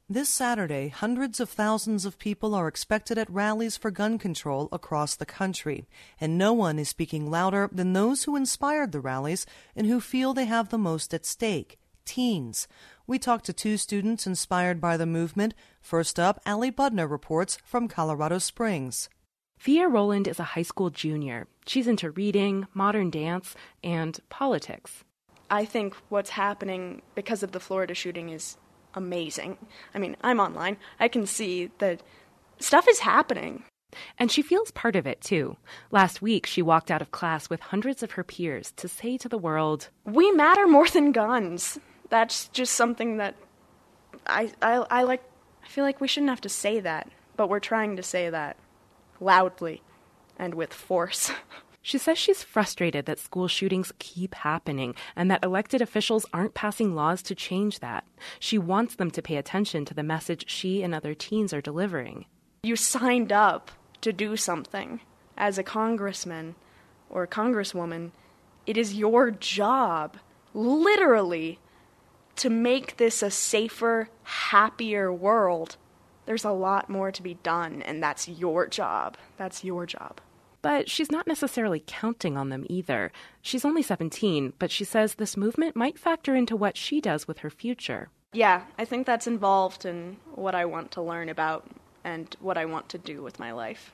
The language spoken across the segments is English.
This Saturday, hundreds of thousands of people are expected at rallies for gun control across the country, and no one is speaking louder than those who inspired the rallies and who feel they have the most at stake: teens. We talked to two students inspired by the movement. First up, Allie Budner reports from Colorado Springs. Thea Rowland is a high school junior. She's into reading, modern dance, and politics. I think what's happening because of the Florida shooting is amazing. I mean, I'm online. I can see that stuff is happening. And she feels part of it, too. Last week, she walked out of class with hundreds of her peers to say to the world, "We matter more than guns." That's just something that I like. I feel like we shouldn't have to say that, but we're trying to say that loudly and with force. She says she's frustrated that school shootings keep happening and that elected officials aren't passing laws to change that. She wants them to pay attention to the message she and other teens are delivering. You signed up to do something. As a congressman or a congresswoman, it is your job, literally, to make this a safer, happier world. There's a lot more to be done, and that's your job. That's your job. But she's not necessarily counting on them either. She's only 17, but she says this movement might factor into what she does with her future. Yeah, I think that's involved in what I want to learn about and what I want to do with my life.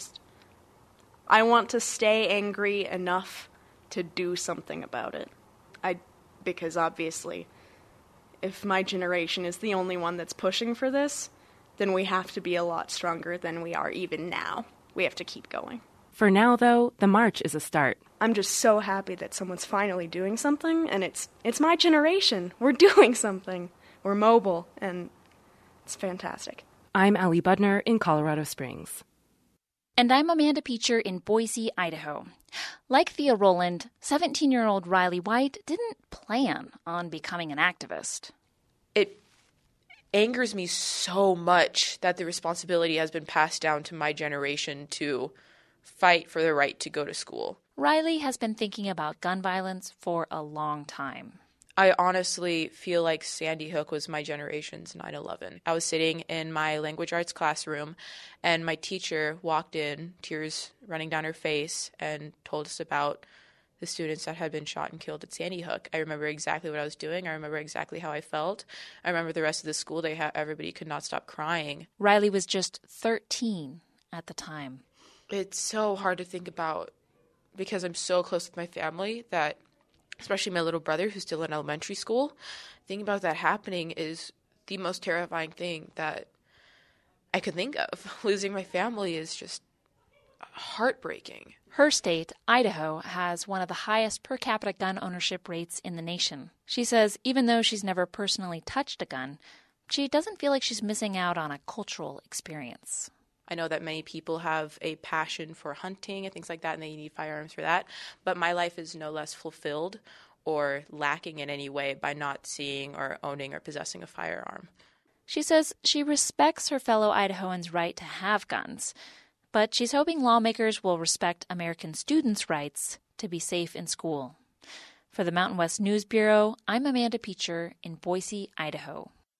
I want to stay angry enough to do something about it. Because obviously, if my generation is the only one that's pushing for this, then we have to be a lot stronger than we are even now. We have to keep going. For now, though, the march is a start. I'm just so happy that someone's finally doing something, and it's my generation. We're doing something. We're mobile, and it's fantastic. I'm Allie Budner in Colorado Springs. And I'm Amanda Peacher in Boise, Idaho. Like Thea Rowland, 17-year-old Riley White didn't plan on becoming an activist. It angers me so much that the responsibility has been passed down to my generation to fight for the right to go to school. Riley has been thinking about gun violence for a long time. I honestly feel like Sandy Hook was my generation's 9/11. I was sitting in my language arts classroom, and my teacher walked in, tears running down her face, and told us about the students that had been shot and killed at Sandy Hook. I remember exactly what I was doing. I remember exactly how I felt. I remember the rest of the school day, how everybody could not stop crying. Riley was just 13 at the time. It's so hard to think about because I'm so close with my family that, especially my little brother who's still in elementary school, thinking about that happening is the most terrifying thing that I could think of. Losing my family is just heartbreaking. Her state, Idaho, has one of the highest per capita gun ownership rates in the nation. She says even though she's never personally touched a gun, she doesn't feel like she's missing out on a cultural experience. I know that many people have a passion for hunting and things like that, and they need firearms for that. But my life is no less fulfilled or lacking in any way by not seeing or owning or possessing a firearm. She says she respects her fellow Idahoans' right to have guns, but she's hoping lawmakers will respect American students' rights to be safe in school. For the Mountain West News Bureau, I'm Amanda Peacher in Boise, Idaho.